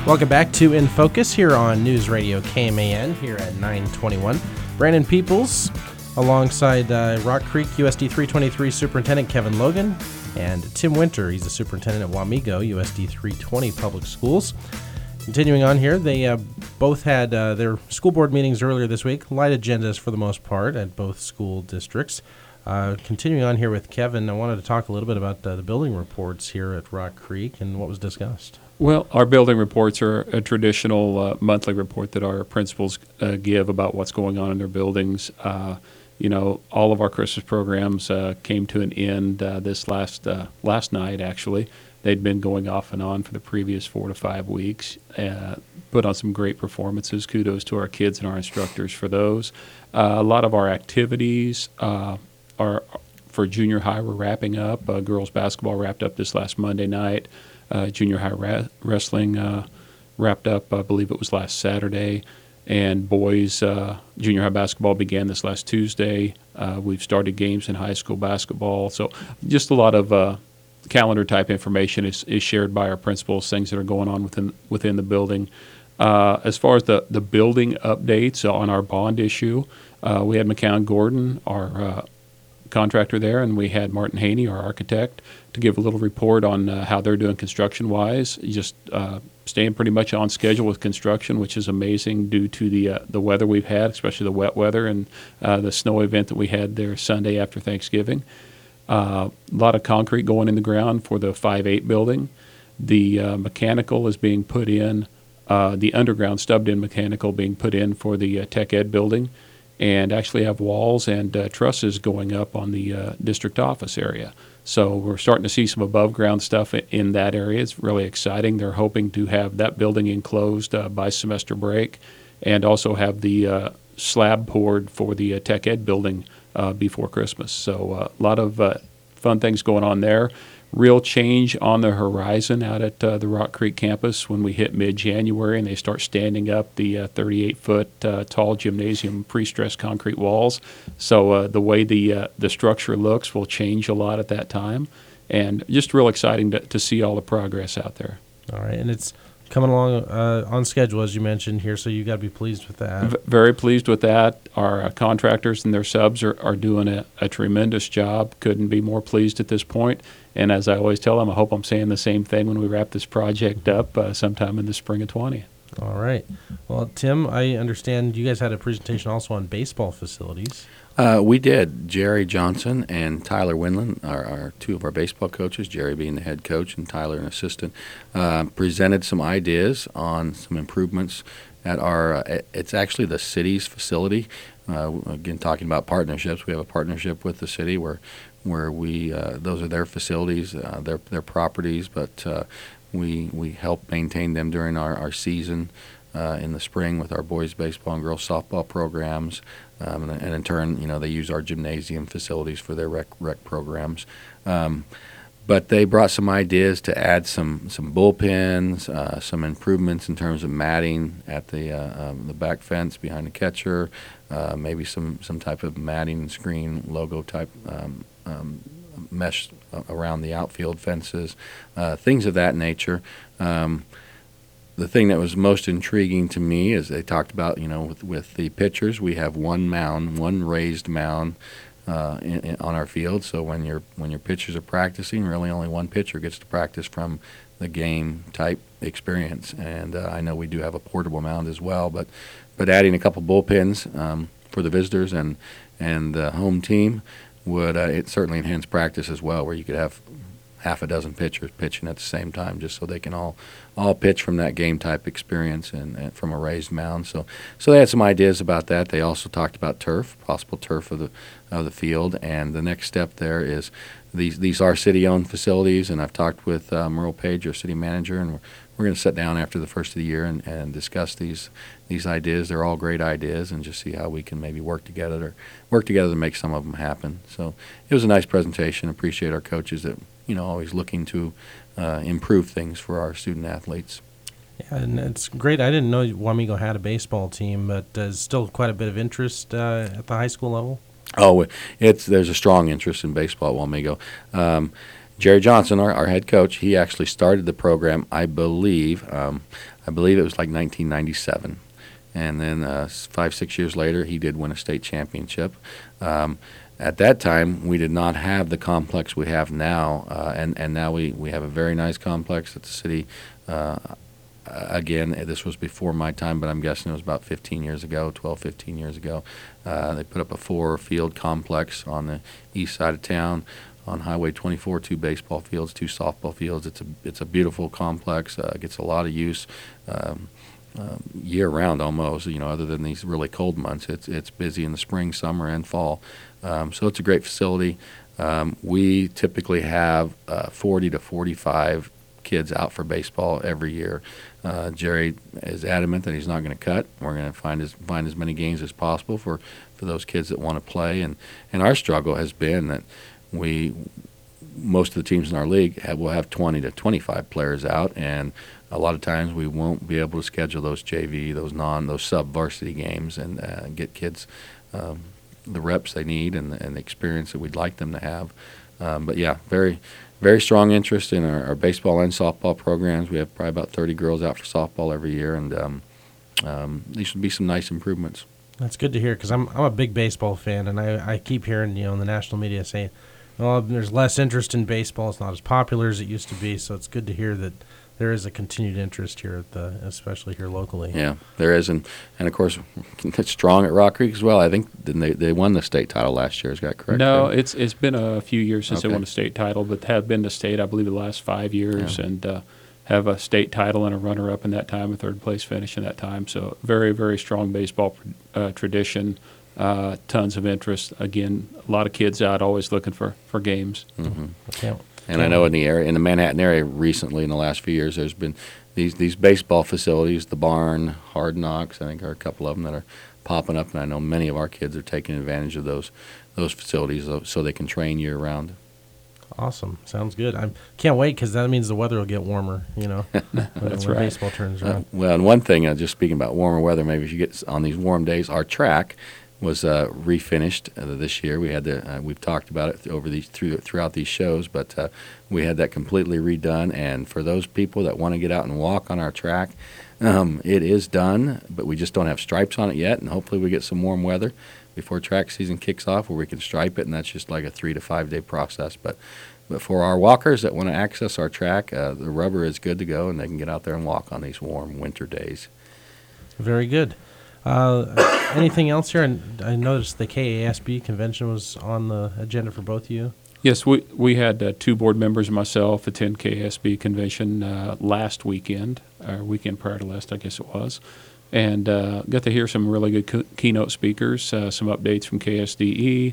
Welcome back to In Focus here on News Radio KMAN here at 921. Brandon Peoples alongside Rock Creek USD 323 Superintendent Kevin Logan and Tim Winter. He's the superintendent at Wamego USD 320 Public Schools. Continuing on here, they both had their school board meetings earlier this week. Light agendas for the most part at both school districts. Continuing on here with Kevin, I wanted to talk a little bit about the building reports here at Rock Creek and what was discussed. Well, our building reports are a traditional monthly report that our principals give about what's going on in their buildings. All of our Christmas programs came to an end this last night, actually. They'd been going off and on for the previous 4 to 5 weeks, put on some great performances. Kudos to our kids and our instructors for those. A lot of our activities are for junior high. We're wrapping up. Girls basketball wrapped up this last Monday night. Junior high wrestling wrapped up, I believe it was last Saturday. And boys junior high basketball began this last Tuesday. We've started games in high school basketball. So just a lot of calendar type information is shared by our principals, things that are going on within the building. As far as the building updates on our bond issue, we had McCown Gordon, our contractor there, and we had Martin Haney, our architect, to give a little report on how they're doing construction-wise. Just staying pretty much on schedule with construction, which is amazing due to the weather we've had, especially the wet weather and the snow event that we had there Sunday after Thanksgiving. A lot of concrete going in the ground for the 5-8 building. The mechanical is being put in, the underground stubbed-in mechanical being put in for the Tech Ed building, and actually have walls and trusses going up on the district office area. So we're starting to see some above-ground stuff in that area. It's really exciting. They're hoping to have that building enclosed by semester break and also have the slab poured for the Tech Ed building before Christmas. So a lot of fun things going on there. Real change on the horizon out at the Rock Creek campus when we hit mid-January and they start standing up the 38-foot tall gymnasium pre-stressed concrete walls. So the way the structure looks will change a lot at that time, and just real exciting to see all the progress out there. All right, and it's coming along on schedule, as you mentioned here, so you've got to be pleased with that. Very pleased with that. Our contractors and their subs are doing a tremendous job. Couldn't be more pleased at this point. And as I always tell them, I hope I'm saying the same thing when we wrap this project up sometime in the spring of 20. All right. Well, Tim, I understand you guys had a presentation also on baseball facilities. We did. Jerry Johnson and Tyler Winland are two of our baseball coaches, Jerry being the head coach and Tyler an assistant, presented some ideas on some improvements at our, it's actually the city's facility. Again, talking about partnerships, we have a partnership with the city where we, those are their facilities, their properties, but we help maintain them during our season in the spring with our boys baseball and girls softball programs. And in turn, they use our gymnasium facilities for their rec programs. But they brought some ideas to add some bullpens, some improvements in terms of matting at the back fence behind the catcher, maybe some type of matting screen logo type mesh around the outfield fences, things of that nature. The thing that was most intriguing to me is they talked about, with the pitchers, we have one raised mound on our field. So when your pitchers are practicing, really only one pitcher gets to practice from the game type experience. And I know we do have a portable mound as well, but adding a couple bullpens for the visitors and the home team would it certainly enhance practice as well, where you could have half a dozen pitchers pitching at the same time, just so they can all pitch from that game type experience and from a raised mound. So they had some ideas about that. They also talked about possible turf of the field, and the next step there is these are city-owned facilities, and I've talked with Merle Page, our city manager, and we're going to sit down after the first of the year and discuss these ideas. They're all great ideas, and just see how we can maybe work together to make some of them happen. So it was a nice presentation. Appreciate our coaches that always looking to improve things for our student athletes. Yeah, and it's great. I didn't know Wamego had a baseball team, but there's still quite a bit of interest at the high school level. Oh, there's a strong interest in baseball at Wamego. Jerry Johnson, our head coach, he actually started the program, I believe it was like 1997. And then 5-6 years later, he did win a state championship. At that time, we did not have the complex we have now, and now we have a very nice complex at the city. Again, this was before my time, but I'm guessing it was about 15 years ago, 15 years ago. They put up a 4-field complex on the east side of town. On Highway 24, 2 baseball fields, 2 softball fields. It's a beautiful complex. Gets a lot of use year round almost. Other than these really cold months, it's busy in the spring, summer, and fall. So it's a great facility. We typically have 40 to 45 kids out for baseball every year. Jerry is adamant that he's not going to cut. We're going to find as many games as possible for those kids that want to play. And our struggle has been that most of the teams in our league will have 20 to 25 players out, and a lot of times we won't be able to schedule those JV, those sub-varsity games and get kids the reps they need and the experience that we'd like them to have. But yeah, very, very strong interest in our baseball and softball programs. We have probably about 30 girls out for softball every year, and these should be some nice improvements. That's good to hear, because I'm a big baseball fan, and I keep hearing in the national media saying, well, there's less interest in baseball. It's not as popular as it used to be. So it's good to hear that there is a continued interest here especially here locally. Yeah, there is, and of course it's strong at Rock Creek as well. I think they won the state title last year. Is that correct? No, it's been a few years since they won a state title, but have been to state, I believe, the last 5 years, and have a state title and a runner-up in that time, a third-place finish in that time. So very, very strong baseball tradition. Tons of interest. Again, a lot of kids out always looking for games. Mm-hmm. And I know in the Manhattan area recently, in the last few years, there's been these baseball facilities, the Barn, Hard Knocks. I think are a couple of them that are popping up, and I know many of our kids are taking advantage of those facilities so they can train year round. Awesome. Sounds good. I can't wait, because that means the weather will get warmer, That's when right. baseball turns around. Well, and one thing, just speaking about warmer weather, maybe if you get on these warm days, our track was refinished this year. We had we've talked about it throughout these shows, but we had that completely redone. And for those people that want to get out and walk on our track, it is done, but we just don't have stripes on it yet. And hopefully we get some warm weather before track season kicks off where we can stripe it, and that's just like a 3 to 5 day process. But for our walkers that want to access our track, the rubber is good to go, and they can get out there and walk on these warm winter days. Very good. Anything else here? And I noticed the KASB convention was on the agenda for both of you. Yes, we had 2 board members and myself attend KSB convention last weekend, or weekend prior to last, I guess it was, and got to hear some really good keynote speakers, some updates from KSDE.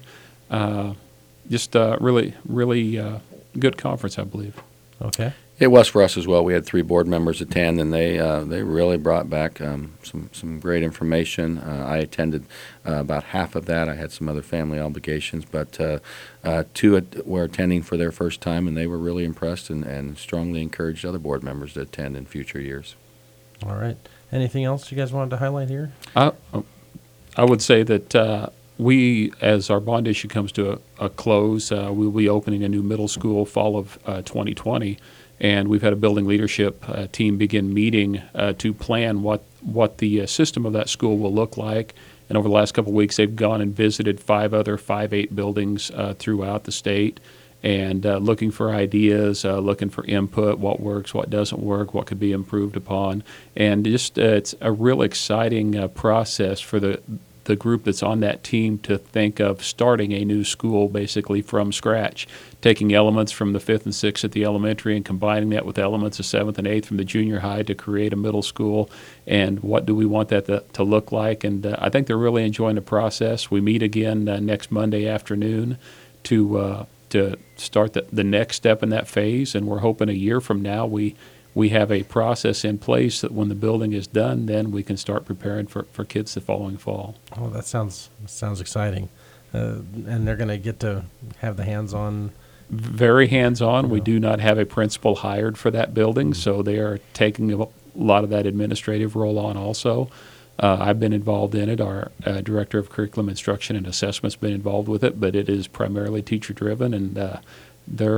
Just really, really good conference, I believe. Okay. It was for us as well. We had 3 board members attend, and they really brought back some great information. I attended about half of that. I had some other family obligations, but 2 were attending for their first time, and they were really impressed and strongly encouraged other board members to attend in future years. All right. Anything else you guys wanted to highlight here? I would say that we, as our bond issue comes to a close, we will be opening a new middle school fall of 2020. And we've had a building leadership team begin meeting to plan what the system of that school will look like. And over the last couple of weeks, they've gone and visited 5 other 5-8 buildings throughout the state, and looking for ideas, looking for input, what works, what doesn't work, what could be improved upon. And just it's a real exciting process for the group that's on that team to think of starting a new school basically from scratch, taking elements from the 5th and 6th at the elementary and combining that with elements of 7th and 8th from the junior high to create a middle school. And what do we want that to look like? And I think they're really enjoying the process. We meet again next Monday afternoon to start the next step in that phase, and we're hoping a year from now we have a process in place that when the building is done, then we can start preparing for kids the following fall. Oh, that sounds exciting. And they're going to get to have the hands-on. Very hands-on. We do not have a principal hired for that building, so they are taking a lot of that administrative role on also. I've been involved in it. Our Director of Curriculum Instruction and Assessment's been involved with it, but it is primarily teacher-driven, and they're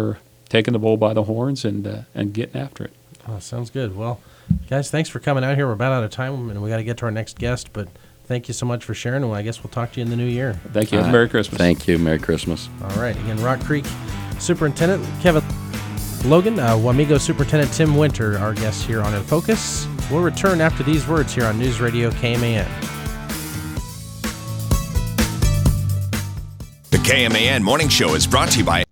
taking the bull by the horns and getting after it. Oh, sounds good. Well, guys, thanks for coming out here. We're about out of time, and we got to get to our next guest, but thank you so much for sharing, and I guess we'll talk to you in the new year. Thank you. Merry Christmas. Thank you. Merry Christmas. All right. Again, Rock Creek Superintendent Kevin Logan, Wamego Superintendent Tim Winter, our guests here on In Focus. We'll return after these words here on News Radio KMAN. The KMAN Morning Show is brought to you by